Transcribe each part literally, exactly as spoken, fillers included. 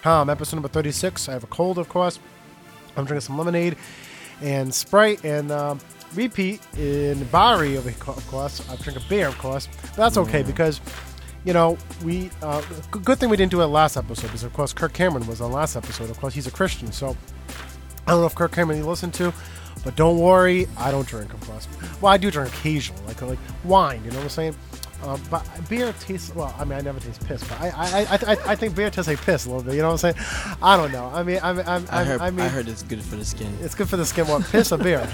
com. Episode number thirty-six. I have a cold, of course. I'm drinking some lemonade and Sprite and um, repeat in Barry, of course. I drink a beer, of course. But that's okay Yeah. because, you know, we uh, g- good thing we didn't do it last episode because, of course, Kirk Cameron was on last episode. Of course, he's a Christian, so I don't know if Kirk Cameron you listen to, but don't worry, I don't drink, of course. Well, I do drink occasionally, like like wine. You know what I'm saying? Um, but beer tastes well. I mean, I never taste piss, but I I, I, I, I think beer tastes like piss a little bit. You know what I'm saying? I don't know. I mean, I mean, I, I heard, I mean, I heard it's good for the skin. it's good for the skin. What, piss or beer?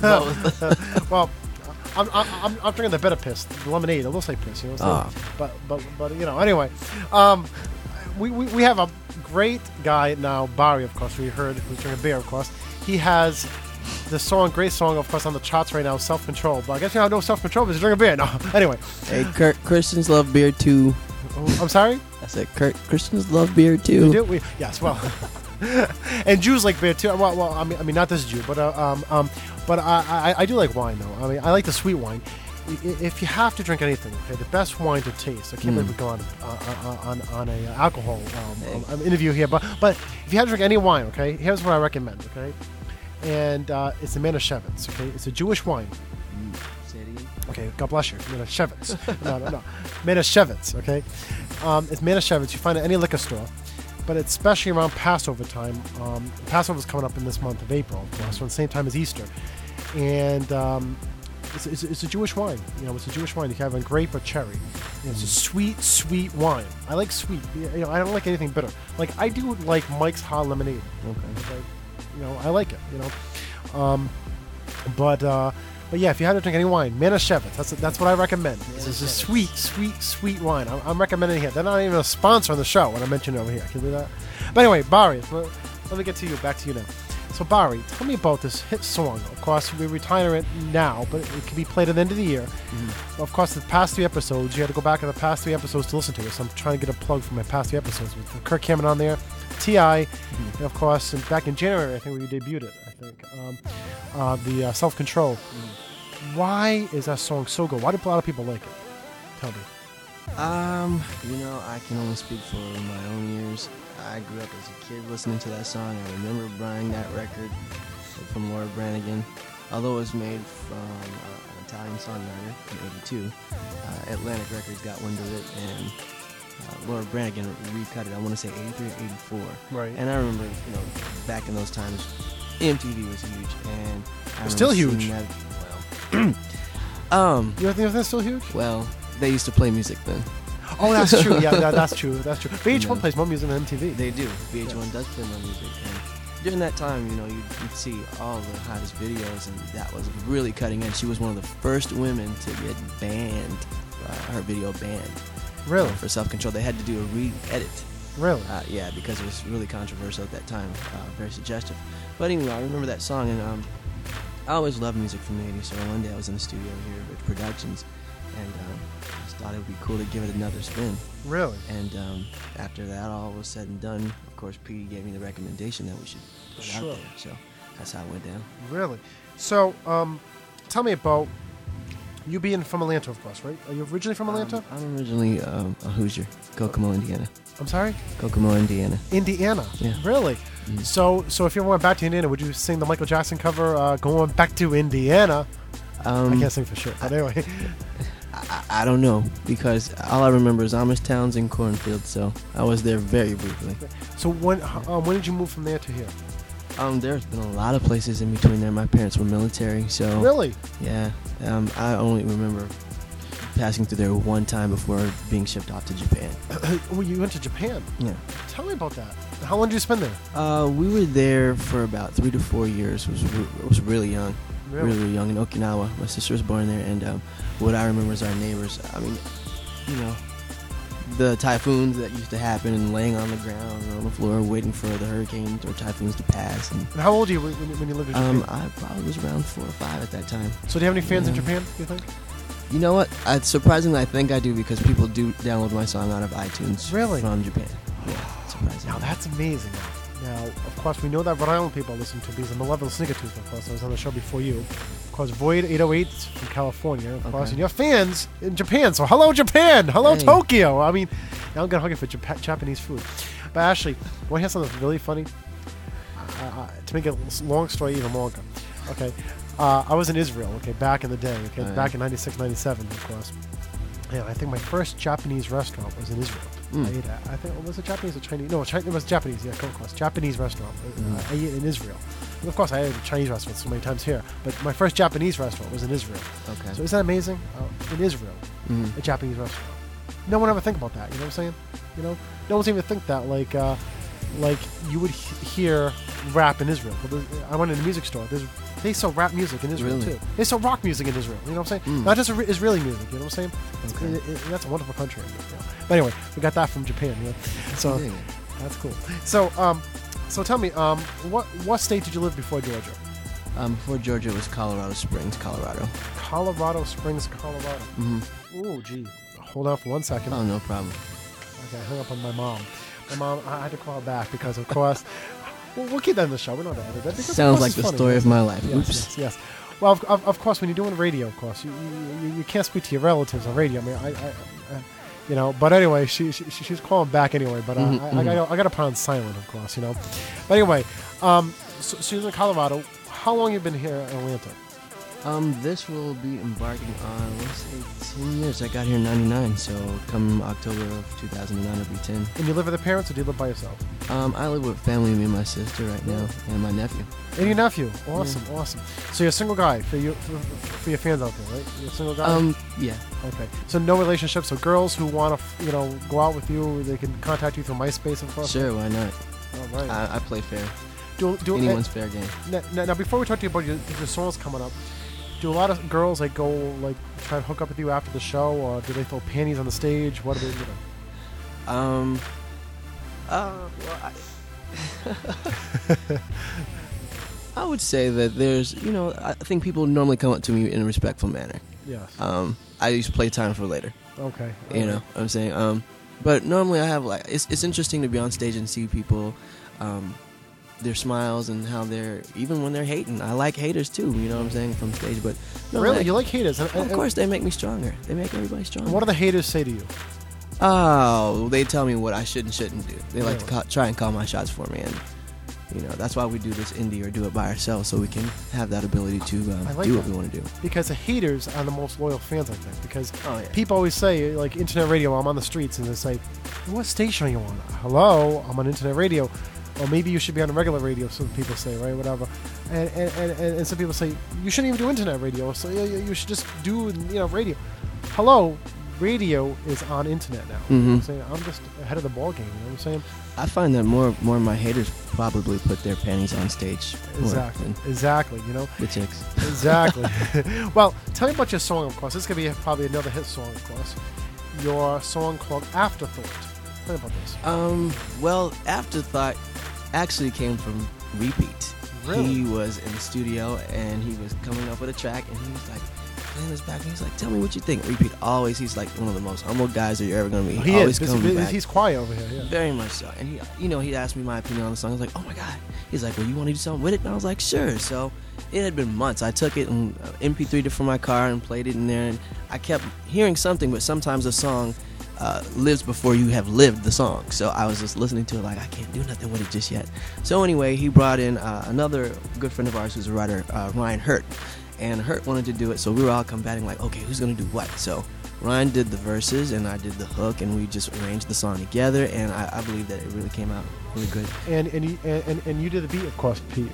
Both. Well, I'm, I'm, I'm drinking the better piss, the lemonade. It looks like piss, you know what I'm saying? Ah. But, but, but, you know, anyway. Um, we, we, we have a great guy now, Barry, of course, we heard, who's drinking beer, of course. He has the song, great song, of course, on the charts right now, Self-Control. But I guess you have no self-control because you're drinking beer. No, anyway. Hey, Kurt, Christians love beer too. Oh, I'm sorry? I said, Kurt, Christians love beer too. We do? We, yes, well. And Jews like beer too. Well, well, I mean, I mean, not this Jew, but uh, um, um, but I, I, I do like wine though. I mean, I like the sweet wine. I- If you have to drink anything, okay, the best wine to taste. I can't Mm. believe we've gone uh, on on a alcohol um, Hey. um, um, interview here, but but if you have to drink any wine, okay, here's what I recommend, okay, and uh, it's the Manischewitz, okay, it's a Jewish wine. Say it again. Okay, God bless you. Manischewitz. no, no, no. Manischewitz, okay? Um, it's Manischewitz. You find it at any liquor store. But it's especially around Passover time. Um, Passover's coming up in this month of April, of course, around the same time as Easter. And um, it's, it's, it's a Jewish wine. You know, it's a Jewish wine. You can have a grape or cherry. You know, it's a sweet, sweet wine. I like sweet. You know, I don't like anything bitter. Like, I do like Mike's Hot Lemonade. Okay. Like, you know, I like it, you know. Um, but... Uh, But yeah, if you had to drink any wine, Manischewitz, that's that's what I recommend. This is a Manischewitz. sweet, sweet, sweet wine. I'm, I'm recommending it here. They're not even a sponsor on the show when I mention it over here. Can you do that? But anyway, Barry, let, let me get to you. Back to you now. So Barry, tell me about this hit song. Of course, we retire it now, but it can be played at the end of the year. Mm-hmm. Of course, the past three episodes, you had to go back to the past three episodes to listen to it. So I'm trying to get a plug for my past three episodes with Kirk Cameron on there, T I, Mm-hmm. and of course, and back in January, I think we debuted it. I think um, uh, the uh, Self Control. Why is that song so good? Why do a lot of people like it? Tell me. Um, you know, I can only speak for my own ears. I grew up as a kid listening to that song. I remember buying that record from Laura Branigan. Although it was made from uh, an Italian songwriter in eighty-two, uh, Atlantic Records got wind of it, and uh, Laura Branigan recut it, I want to say eighty-three or eighty-four. Right. And I remember, you know, back in those times, M T V was huge, and I It's still remember huge. seeing That, well, um, You think that's still huge? well, they used to play music then. Oh, that's true. Yeah, that, that's true. That's true. V H one No. plays more music than M T V. They do. V H one Yes. does play more music. And during that time, you know, you'd, you'd see all the hottest videos, and that was really cutting edge. She was one of the first women to get banned, uh, her video banned. Really? For self-control. They had to do a re-edit. Really? Uh, yeah, because it was really controversial at that time. Uh, very suggestive. But anyway, I remember that song, and um, I always loved music from the eighties. So one day I was in the studio here at Rich Productions, and um, I just thought it would be cool to give it another spin. Really? And um, after that all was said and done, of course, Petey gave me the recommendation that we should put it Sure. out there. So that's how it went down. Really? So, um, tell me about you being from Atlanta, of course, right? Are you originally from Atlanta? Um, I'm originally um, a Hoosier, Kokomo, Indiana. I'm sorry? Kokomo, Indiana. Indiana. Yeah. Really? Mhm. So, so if you ever went back to Indiana, would you sing the Michael Jackson cover, uh, "Going Back to Indiana"? Um, I can't sing for sure, but anyway. I, I don't know, because all I remember is Amish towns and cornfields, so I was there very briefly. So when um, when did you move from there to here? Um, there's been a lot of places in between there. My parents were military, so Really? yeah. Um, I only remember passing through there one time before being shipped off to Japan. Well, you went to Japan. Yeah. Tell me about that. How long did you spend there? Uh, we were there for about three to four years. It was re- it was really young, Really? really young in Okinawa. My sister was born there, and um, what I remember is our neighbors. I mean, you know, the typhoons that used to happen, and laying on the ground or on the floor waiting for the hurricanes or typhoons to pass. And And how old are you when, when when you lived in Japan? um, I probably was around four or five at that time. so do you have any fans in yeah. Japan, do you think? You know what? I, surprisingly, I think I do, because people do download my song out of iTunes. Really? From Japan. Yeah, surprisingly. Now that's amazing. Now, of course, we know that Rhode Island people listen to these. I'm Malevolent Sneaker Tooth, of course. I was on the show before you. Of course, Void eight oh eight from California, of course. Okay. And you have fans in Japan. So hello, Japan. Hello, Hey. Tokyo. I mean, now I'm going to hug you for Jap- Japanese food. But actually, want to hear something really funny? Uh, uh, to make a long story even longer, okay. Uh, I was in Israel, okay, back in the day, okay, Oh, yeah. back in ninety-six, ninety-seven, of course. Yeah, I think my first Japanese restaurant was in Israel. Mm. I ate at, I think, was it Japanese or Chinese? No, Chi- it was Japanese, yeah, of course. Japanese restaurant. Uh, Mm. I ate in Israel. And of course, I ate at Chinese restaurants so many times here, but my first Japanese restaurant was in Israel. Okay. So isn't that amazing? Uh, in Israel, Mhm. a Japanese restaurant. No one ever think about that, you know what I'm saying? You know? No one's even think that, like, uh, like you would he- hear rap in Israel. But there's- I went in a music store. There's, they sell rap music in Israel Really? too. They sell rock music in Israel. You know what I'm saying? Mm. Not just Isra- Israeli music. You know what I'm saying? It's- Okay. it- it- that's a wonderful country. You know? But anyway, we got that from Japan. You know? So Dang it. that's cool. So um, so tell me, um, what what state did you live before Georgia? Um, before Georgia, it was Colorado Springs, Colorado. Colorado Springs, Colorado. hmm Oh, gee. Hold on for one second. Oh, no problem. Okay, I hung up on my mom. My mom, I had to call her back because, of course, we'll, we'll keep that in the show. We're not going to edit that. because, of Sounds course, like it's the funny. story of my life. Yes, Oops. yes, yes. Well, of, of, of course, when you're doing radio, of course, you, you, you, you can't speak to your relatives on radio. I mean, I, I, I you know. But anyway, she, she she was calling back anyway. But uh, Mhm, I, I mhm. got I got to put on silent, of course, you know. But anyway, um, so, so you're in Colorado. How long have you been here in Atlanta? Um, this will be embarking on, let's say, ten years. I got here in ninety-nine, so come October of two thousand nine, it'll be ten. And you live with your parents, or do you live by yourself? Um, I live with family, me and my sister right now, and my nephew. And your nephew. Awesome, awesome. So you're a single guy for you for, for your fans out there, right? You're a single guy. Um, yeah. Okay. So no relationships. So girls who want to, you know, go out with you, they can contact you through MySpace, of course. Sure, why not? All right. I, I play fair. do, do, Anyone's fair game. Now, now, now, before we talk to you about your, your songs coming up, do a lot of girls like go like try and hook up with you after the show, or do they throw panties on the stage? What do they do? Um, uh, well, I, I would say that there's, you know, I think people normally come up to me in a respectful manner. Yes. Um, I use play time for later. Okay. You know what I'm saying? Um, but normally I have like, it's, it's interesting to be on stage and see people, um, their smiles and how they're, even when they're hating. I like haters too, you know what I'm saying, from stage. But no, Really, I- you like haters? And, of and- course, they make me stronger. They make everybody stronger. And what do the haters say to you? Oh, they tell me what I should and shouldn't do. They like to Really? ca- try and call my shots for me, and you know that's why we do this indie or do it by ourselves, so we can have that ability to um, I like do what that. we want to do. Because the haters are the most loyal fans, I think. Because Oh yeah. people always say, like internet radio, I'm on the streets, and they say, "What station are you on?" Hello, I'm on internet radio. Or maybe you should be on regular radio, some people say, right? Whatever. And and, and, and some people say, you shouldn't even do internet radio. So you, you should just do, you know, radio. Hello, radio is on internet now. You know what I'm Mhm. saying? I'm just ahead of the ball game. You know what I'm saying? I find that more more of my haters probably put their panties on stage more Exactly. than Exactly. You know? the chicks. Exactly. Well, tell me about your song, of course. This is going to be probably another hit song, of course. Your song called Afterthought. Tell me about this. Um, well, Afterthought actually came from Repeat. Really? He was in the studio and he was coming up with a track and he was like playing this back and he's like, tell me what you think. Repeat always, he's like one of the most humble guys that you're ever going to meet. He always is. comes He's, back. he's quiet over here, yeah. Very much so. And he, you know, he asked me my opinion on the song. I was like, oh my God. He's like, well, you want to do something with it? And I was like, sure. So it had been months. I took it and uh, M P three'd it from my car and played it in there. And I kept hearing something, but sometimes a song uh, lives before you have lived the song. So I was just listening to it like, I can't do nothing with it just yet. So anyway, he brought in uh, another good friend of ours who's a writer, uh, Ryan Hurt. And Hurt wanted to do it, so we were all combating like, okay, who's going to do what? So Ryan did the verses and I did the hook, and we just arranged the song together, and I, I believe that it really came out really good. And and you, and, and you did the beat, of course, Pete.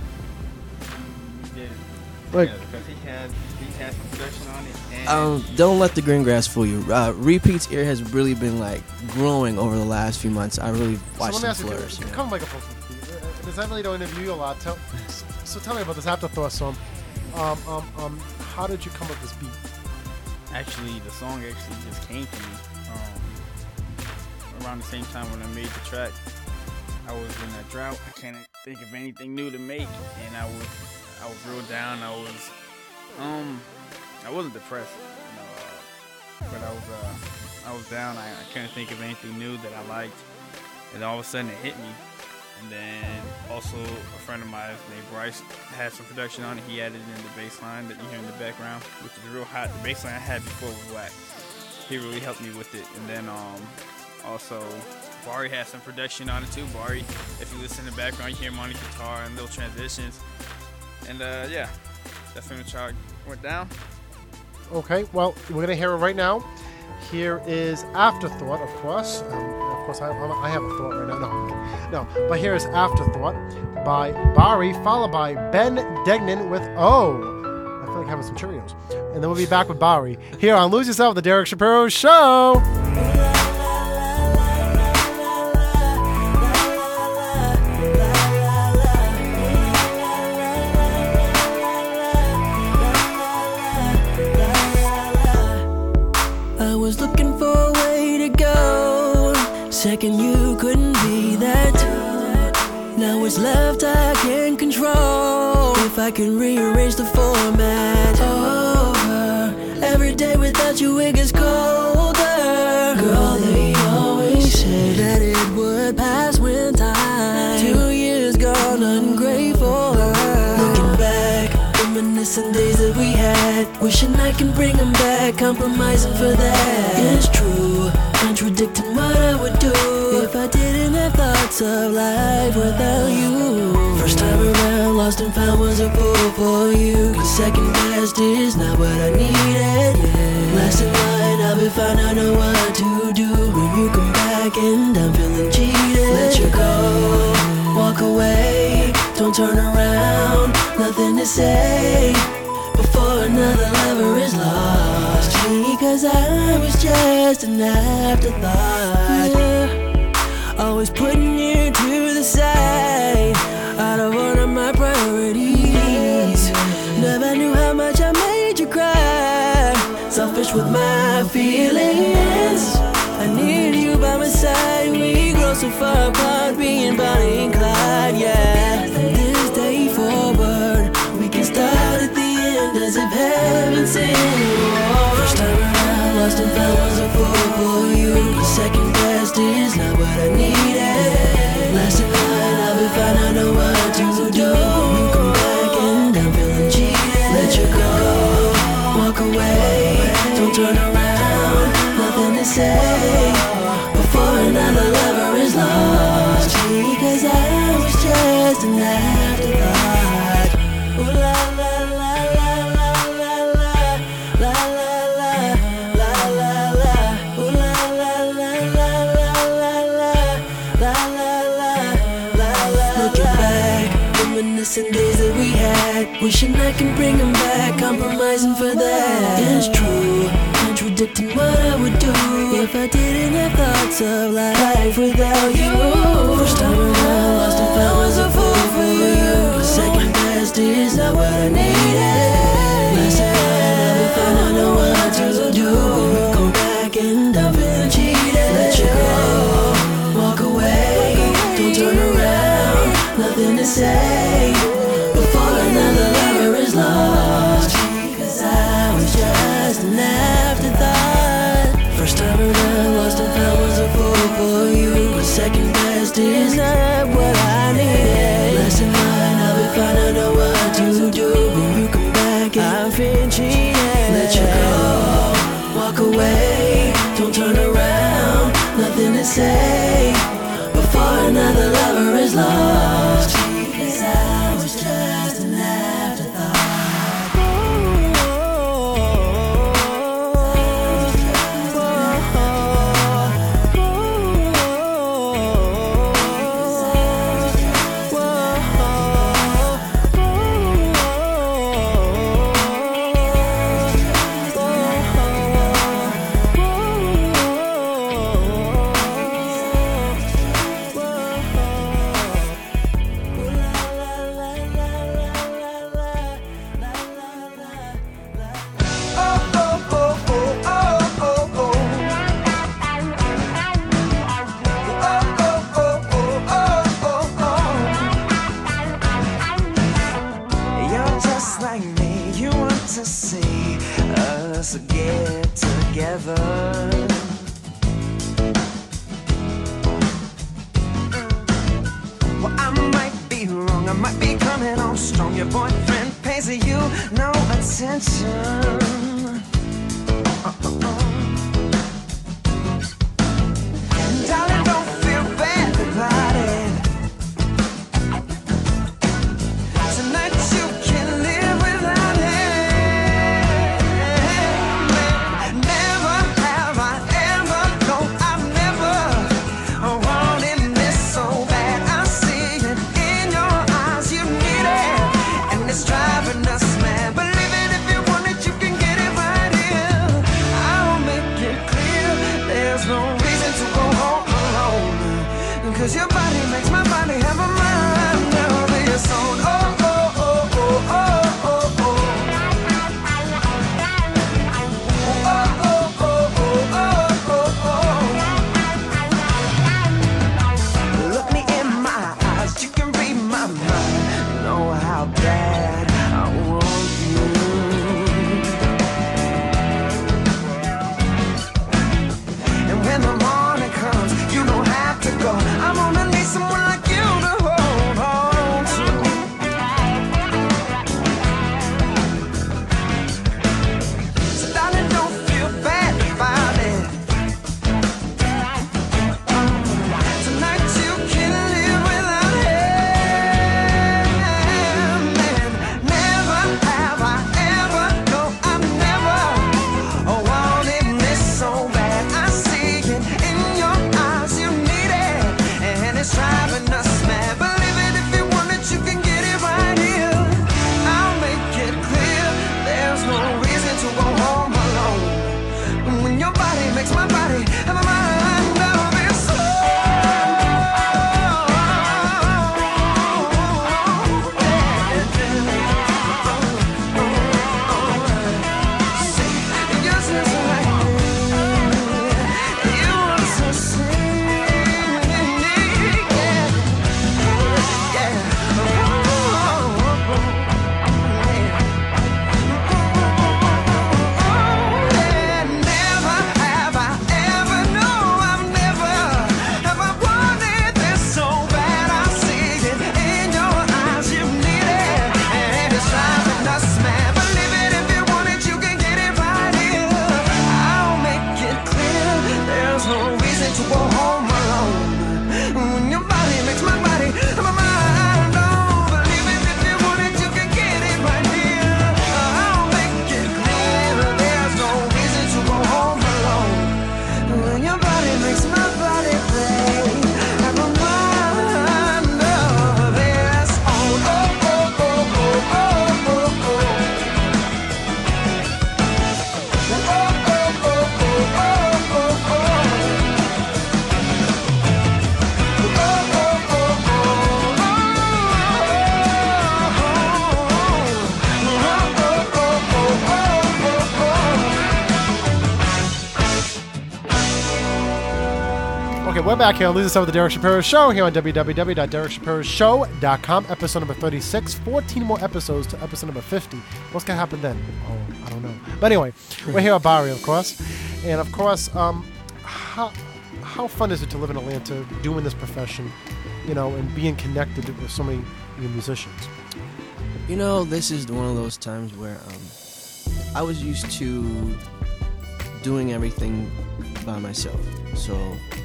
Yeah. Like- yeah, because he had he had some production on it. And Um, don't let the green grass fool you. Uh, Repeat's ear has really been like growing over the last few months. I really watched so let me him ask you, flourish. come, you know. come microphone for Pete. Uh, Because I really don't interview you a lot. Tell, so tell me about this Afterthought song. Um, um, um, how did you come up with this beat? actually, the song actually just came to me um, around the same time when I made the track. I was in a drought. I can't think of anything new to make, and I was I was real down. I was um I wasn't depressed, you know, uh, but I was uh I was down. I, I couldn't think of anything new that I liked, and all of a sudden it hit me. And then also a friend of mine named Bryce had some production on it. He added in the bass line that you hear in the background, which is real hot. The bass line I had before was whack. He really helped me with it. And then um, also Bari has some production on it too. Bari, if you listen in the background, you hear him on the guitar and little transitions. And uh, yeah, that's when the track went down. Okay, well, we're going to hear it right now. Here is Afterthought, of course. Um, of course, I, I have a thought right now. No, I'm kidding. No, but here is Afterthought by Bari, followed by Ben Degnan with Oh. I feel like having some Cheerios. And then we'll be back with Bari here on Lose Yourself, the Derek Shapiro Show. I was looking for a way to go. Second, you couldn't be that. Now it's left I can't control. If I can rearrange the format over. Every day without you it gets colder. Girl, they always say that it would pass when time. Two years gone ungrateful. Looking back, reminiscing days that we had. Wishing I can bring them back, compromising for that. It's true, contradicting what I would do if I didn't have thoughts of life without you. First time around, lost and found was a fool for you. Cause second best is not what I needed. Last in line, I'll be fine, I know what to do when you come back and I'm feeling cheated. Let you go, walk away, don't turn around, nothing to say before another lover is lost. Because I was just an afterthought. Yeah. Always putting you to the side, out of order my priorities. Never knew how much I made you cry. Selfish with my feelings. I need you by my side. We grow so far apart, being Bonnie and Clyde. Yeah. From this day forward, we can start at the end as if heaven sent anymore. First time around, lost and found was a fool for you. The second best is not what I needed. Last in line, I'll be fine, I know what to do. You come back and I'm feeling cheated. Let you go, walk away, don't turn around, nothing to say before another lover is lost. Because I was just an afterthought. Ooh, la, la, la, la, la, la, la, la, la, la, la, la. Ooh, la, la, la, la, la, la, la, la, la, la, la. Looking back, reminiscing days that we had. Wishing I can bring them back, compromising for that. It's true, contradicting what I would do if I didn't have thoughts of life without you. First time around, lost and found was a fool for you. The second best is not what I needed. Last time I found I know what to do. You come back and I'm feeling cheated. Let you go, walk away, don't turn around, nothing to say before another lover is lost. Cause I was just an afterthought. First time around, lost and found was a fool for you. But second best is not what I need. Last in line, I'll be fine, I know what to do. When you come back, I've been cheated. Let you go, walk away, don't turn around, nothing to say before another lover is lost. Cause I was just an afterthought. Darling, don't feel We're back here on Lose Yourself with the Derek Shapiro Show here on w w w dot derek shapiro show dot com. Episode number thirty-six. fourteen more episodes to episode number fifty. What's going to happen then? Oh, I don't know. But anyway, we're here at Barrio, of course. And, of course, um, how, how fun is it to live in Atlanta doing this profession, you know, and being connected with so many musicians? You know, this is one of those times where um, I was used to doing everything by myself. So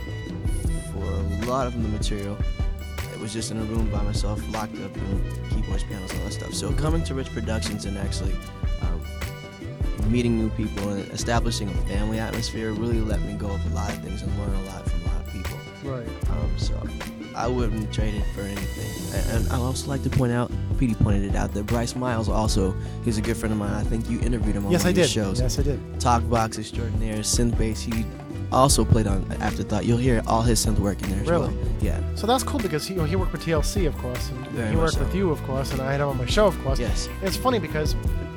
for a lot of the material, it was just in a room by myself, locked up, doing keyboards, pianos, all that stuff. So coming to Rich Productions and actually um, meeting new people and establishing a family atmosphere really let me go of a lot of things and learn a lot from a lot of people. Right. Um, so I wouldn't trade it for anything. And, and I'd also like to point out, Petey pointed it out, that Bryce Miles also, he's a good friend of mine. I think you interviewed him on yes, one I of your did. shows. Yes, I did. Talkbox extraordinaire, synth bass. He also played on Afterthought. You'll hear all his synth work in there as Really? well. Yeah. So that's cool because he, you know, he worked with T L C, of course, and Very he much worked so. with you, of course, and I had him on my show, of course. Yes. It's funny because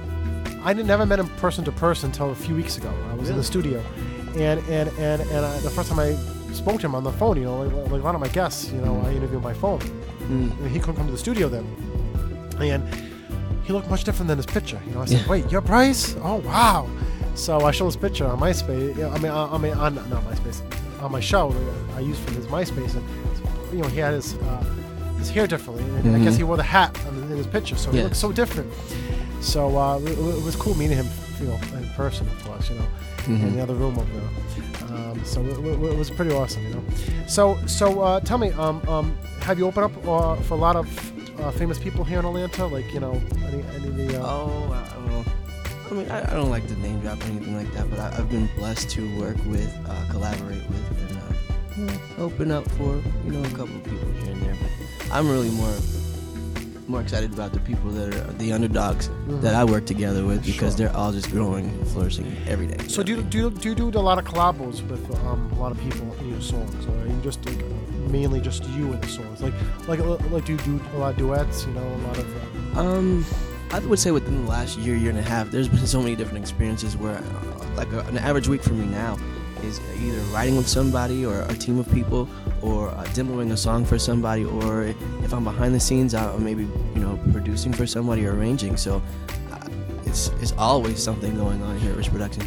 I didn't, never met him person to person until a few weeks ago. I was in Really? the studio, and and and, and I, the first time I spoke to him on the phone, you know, like, like a lot of my guests, you know, Mm. I interview on my phone. Mm. And he couldn't come to the studio then, and he looked much different than his picture. You know, I said, Yeah. "Wait, you're Bryce? Oh wow!" So I showed his picture on MySpace. Yeah, I mean, I, I mean, on not MySpace, on my show. I used from his MySpace, and you know, he had his uh, his hair differently, and I Mhm. guess he wore the hat on the, in his picture, so he Yeah. looked so different. So uh, it, it was cool meeting him, you know, in person, of course, you know, in Mhm. the other room over there. Um, so it, it, it was pretty awesome, you know. So so uh, tell me, um, um, have you opened up uh, for a lot of uh, famous people here in Atlanta? Like, you know, any any of the uh, Oh, I, well, I mean, I, I don't like to name drop or anything like that, but I, I've been blessed to work with, uh, collaborate with, and uh, you know, open up for, you know, a couple of people here and there. But I'm really more more excited about the people that are the underdogs Mhm. that I work together with because Sure. they're all just growing and flourishing every day. So do you, do you, do you do a lot of collabos with um, a lot of people in your songs, or are you just like mainly just you in the songs? Like like like do you do a lot of duets? You know, a lot of uh, Um, I would say within the last year, year and a half, there's been so many different experiences where, uh, like, a, an average week for me now is either writing with somebody or a team of people, or uh, demoing a song for somebody, or if I'm behind the scenes, I'm maybe, you know, producing for somebody or arranging. So uh, it's it's always something going on here at Rich Productions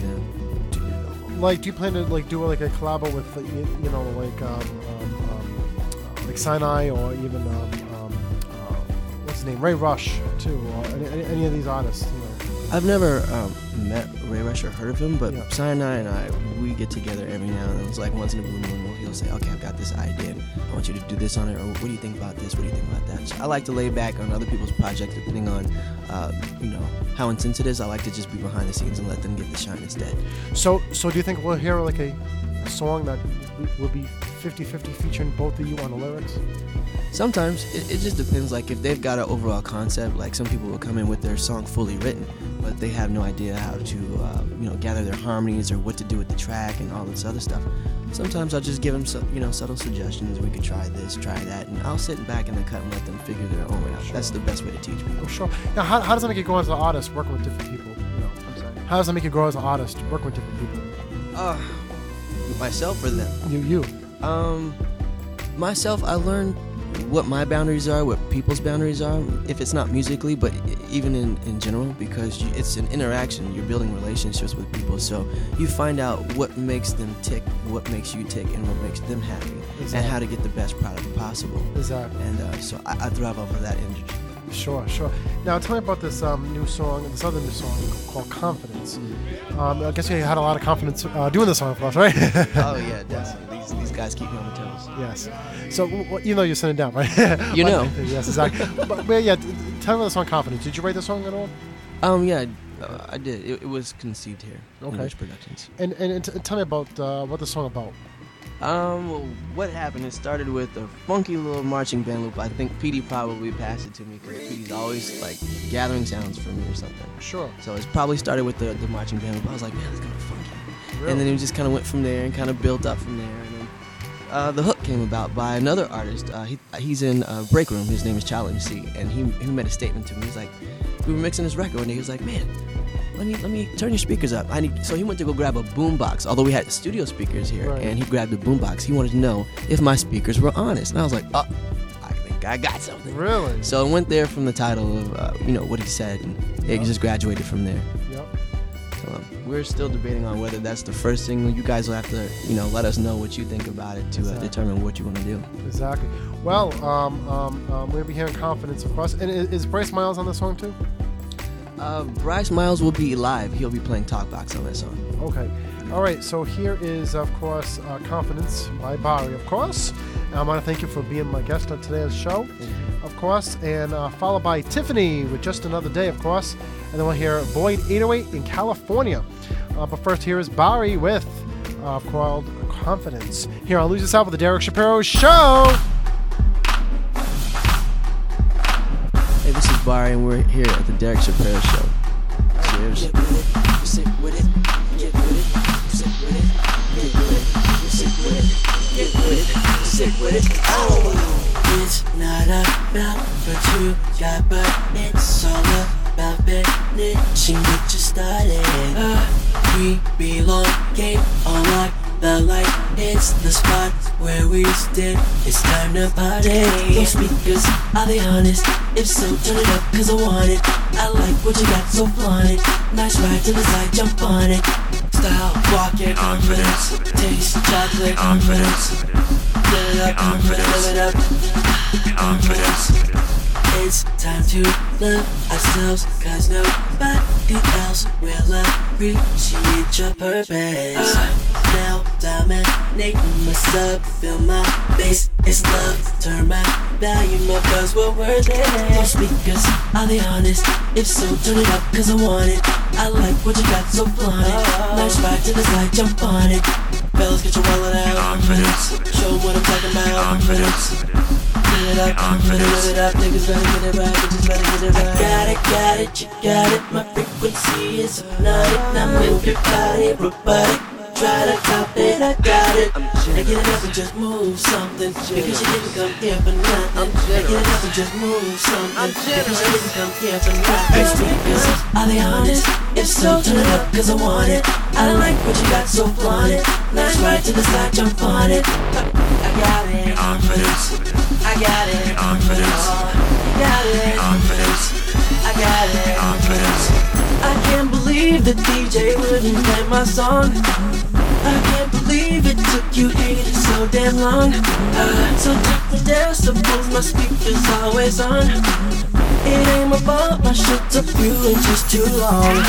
now. like do you plan to like do like a collabo with like, you, you know like um, um, um, uh, like Sinai or even um, um, uh, what's his name, Ray Rush too, or any, any, any of these artists? You know. I've never um, met Ray Rush or heard of him, but Yeah. Sinai and I, we get together every now and then. It's like once in a blue moon, he'll say, okay, I've got this idea, and I want you to do this on it, or what do you think about this, what do you think about that? So I like to lay back on other people's projects depending on, uh, you know, how intense it is. I like to just be behind the scenes and let them get the shine instead. So so do you think we'll hear like a, a song that will be fifty-fifty featuring both of you on the lyrics? Sometimes it, it just depends. Like if they've got an overall concept, like some people will come in with their song fully written, but they have no idea how to, uh, you know, gather their harmonies or what to do with the track and all this other stuff. Sometimes I'll just give them, some, you know, subtle suggestions. We could try this, try that, and I'll sit back in the cut and let them figure their own way out. Sure. That's the best way to teach people. Oh, sure. Now, how, how does that make you grow as an artist working with different people? You know, I'm sorry. how does that make you grow as an artist working with different people? Uh, myself or them? You, you. Um, myself, I learned what my boundaries are, what people's boundaries are, if it's not musically, but even in, in general, because you, it's an interaction. You're building relationships with people, so you find out what makes them tick, what makes you tick, and what makes them happy, Exactly. and how to get the best product possible. Exactly. And uh, so I, I thrive off of that energy. Sure, sure. Now, tell me about this um, new song, this other new song called Confidence. Um, I guess you had a lot of confidence uh, doing this song for us, right? Oh yeah, definitely. These, these guys keep me on my toes. Yes. So, w- w- even though you're sitting down, right? You But- know. Yes, exactly. but, but yeah, t- t- tell me about the song Confidence. Did you write the song at all? Um, yeah, uh, I did. It, it was conceived here in Okay. Rich Productions. And and, and t- tell me about uh, what the song about. Um, well, what happened? It started with a funky little marching band loop. I think Petey probably passed it to me because Petey's always like gathering sounds for me or something. Sure. So it probably started with the, the marching band loop. I was like, man, that's kind of funky. Really? And then it just kind of went from there and kind of built up from there. And then uh, the hook came about by another artist. Uh, he, he's in uh, Break Room. His name is Challenge C. And he, he made a statement to me. He's like, we were mixing this record and he was like, man, let me let me turn your speakers up. I need, so he went to go grab a boombox. Although we had studio speakers here, Right. and he grabbed a boombox. He wanted to know if my speakers were honest, and I was like, oh, I think I got something. Really? So it went there from the title of uh, you know what he said, and it Yeah. just graduated from there. Yep. So um, we're still debating on whether that's the first single. You guys will have to you know let us know what you think about it to uh, Exactly. determine what you want to do. Exactly. Well, um, um, um, we're gonna be hearing Confidence, of course. And is, is Bryce Miles on the song too? Uh, Bryce Miles will be live. He'll be playing Talkbox on that song. Okay. All right. So here is, of course, uh, Confidence by Barry, of course. And I want to thank you for being my guest on today's show, of course. And uh, followed by Tiffany with Just Another Day, of course. And then we'll hear Void eight oh eight in California. Uh, but first, here is Barry with uh, called Confidence. Here, I'll lose this out with the Derek Shapiro Show. Hey, this is Barry, and we're here at the Derek Shapiro Show. Cheers. Get with it, sit with it, get with it, sit with it, get with it, sit with it, get with it, sit with it. Oh, it's not about what you got, but it's all about finishing what you started. Uh, we belong, game on lock. The light hits the spot where we stood. It's time to party. Those speakers, are they honest? If so, turn it up, cause I want it. I like what you got, so flaunt it. Nice ride to the side, jump on it. Style, walk it, confidence. Taste, chocolate, confidence. Fill it up, confidence. Fill it up, confidence. It's time to love ourselves, cause nobody else will appreciate your purpose. Now dominating my sub, feel my bass, it's love. Turn my volume up cause we're worth it. Those speakers, are they honest? If so, turn it up cause I want it. I like what you got, so flaunt it. Nice ride to the side, jump on it. Fellas, get your wallet out, confidence. Show 'em what I'm talking about, confidence. Fill it up, confidence, fill it up. Niggas better get it right, bitches better get it right. I got it, got it, you got it. My frequency is hypnotic. Now move your body, robotic. Try to top it, I got it. Now get it up and just move something. Because you didn't come here for nothing. Now get it up and just move something. Because you didn't come here for nothing. Speakers, are they honest? If so, turn it up cause I want it. I like what you got, so flaunt it. Nice right to the side, jump on it. I got it, confidence. I got it, confidence. I got it, confidence. I got it, confidence. I can't believe the D J wouldn't play my song. I can't believe it took you haters so damn long. Uh, so take the decibels, my speakers always on. It ain't my fault, my shit took you in just too long.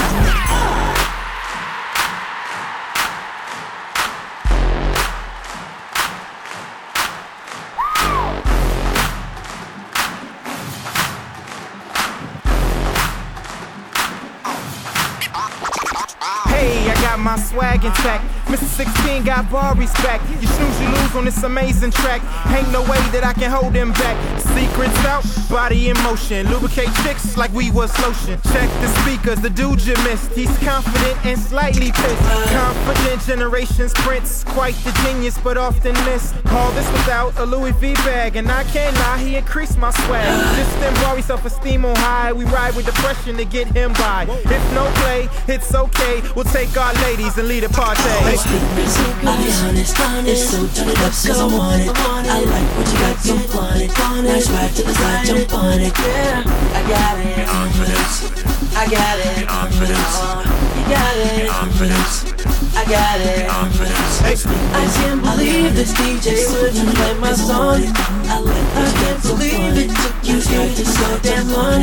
Hey, I got my swag intact. Mister sixteen got bar respect. You snooze, you lose on this amazing track. Ain't no way that I can hold him back. Secrets out, body in motion. Lubricate chicks like we was lotion. Check the speakers, the dude you missed. He's confident and slightly pissed. Confident generations prince. Quite the genius, but often missed. All this without a Louis V bag. And I can't lie, he increased my swag. System bar, self-esteem on high. We ride with depression to get him by. If no play, it's okay. We'll take our ladies and lead a party. Speakers, I'll be honest, honest. So turn it up cause I want it. I like what you got, so flaunt it. Nice ride to the side, jump on it. Yeah, I got it, confidence. I got it, confidence. You got it, confidence. I got it, confidence. I can't believe this D J wouldn't play my song. I like I can't believe it took you straight to so damn long.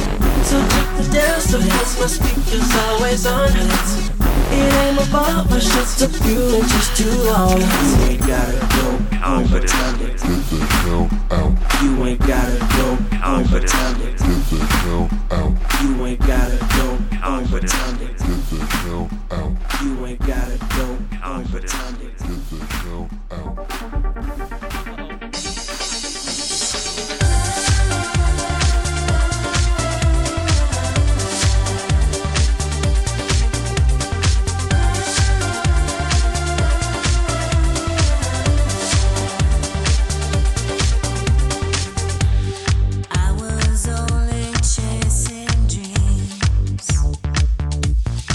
So check the decibels, my speakers always on. It ain't my fault, my shit took you in just too long. You ain't gotta go on pretend it. Get the hell out. You ain't gotta go on pretend it. Get the hell out. You ain't gotta go on pretend it. Get the hell out. You ain't gotta go on pretend it. Get the hell out. I was only chasing dreams.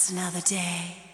just another day.